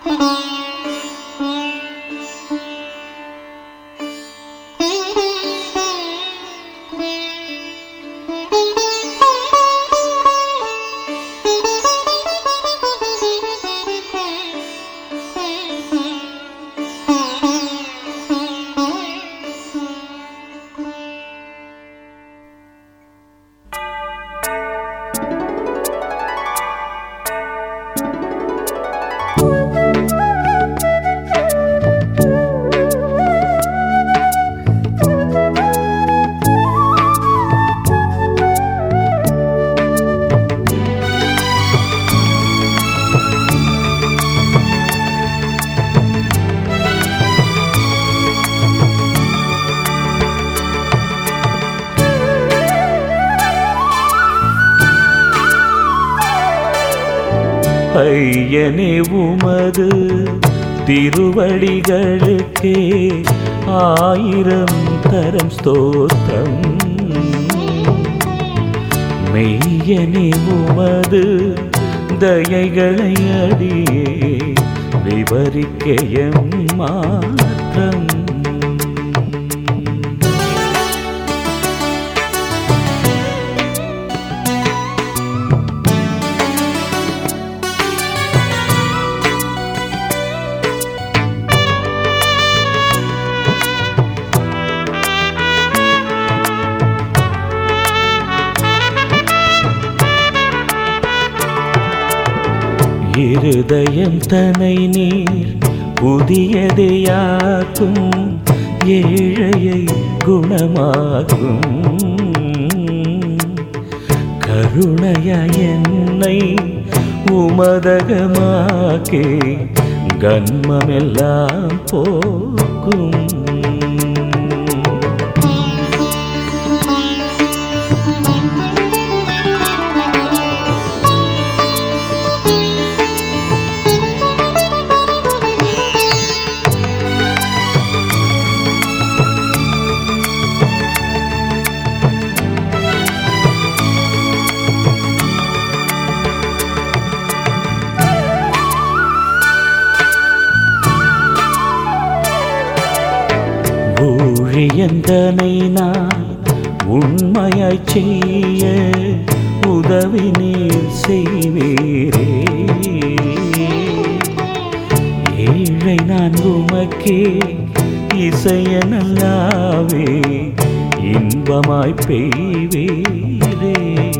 ஐயனே உமது திருவடிகளுக்கே ஆயிரம் தரம் ஸ்தோத்திரம். மெய்யனே உமது தயைகளை அடியே விவரிக்கையம் மாத்திரம். இருதயம் தனை நீர் புதியதையாக்கும், ஏழையை குணமாக்கும். கருணையாய் என்னை உமதகமாக்கே கன்மமெல்லாம் போக்கும். ஊழியந்தனை நான் உண்மையாய் செய்ய உதவி நீர் செய்வீரே. ஏழை நான் உமக்கே இசையனல்லாவே இன்பமாய் பெய்வீரே.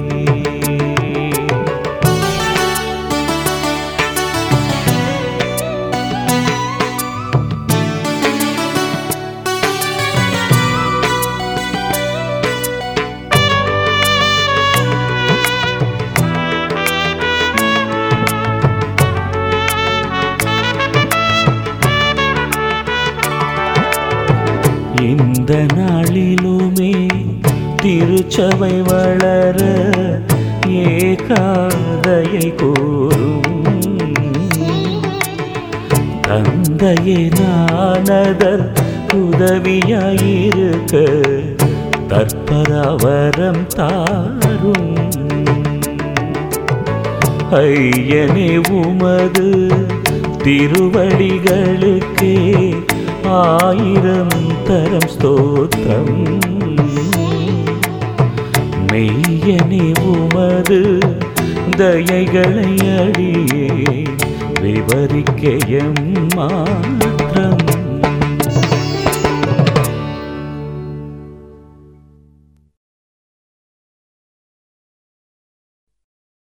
இந்த நாளிலுமே திருச்சபை வளர ஏகாதையை கூறும். தந்தையே நானதர் உதவியாயிருக்க தற்பரவரம் தாரும். ஐயனே உமது திருவடிகளுக்கே ஆயிரம் தரம் ஸ்தோத்திரம். மெய்யனே உமது தயைகளை அடியே விவரிக்கையம் மாத்திரம்.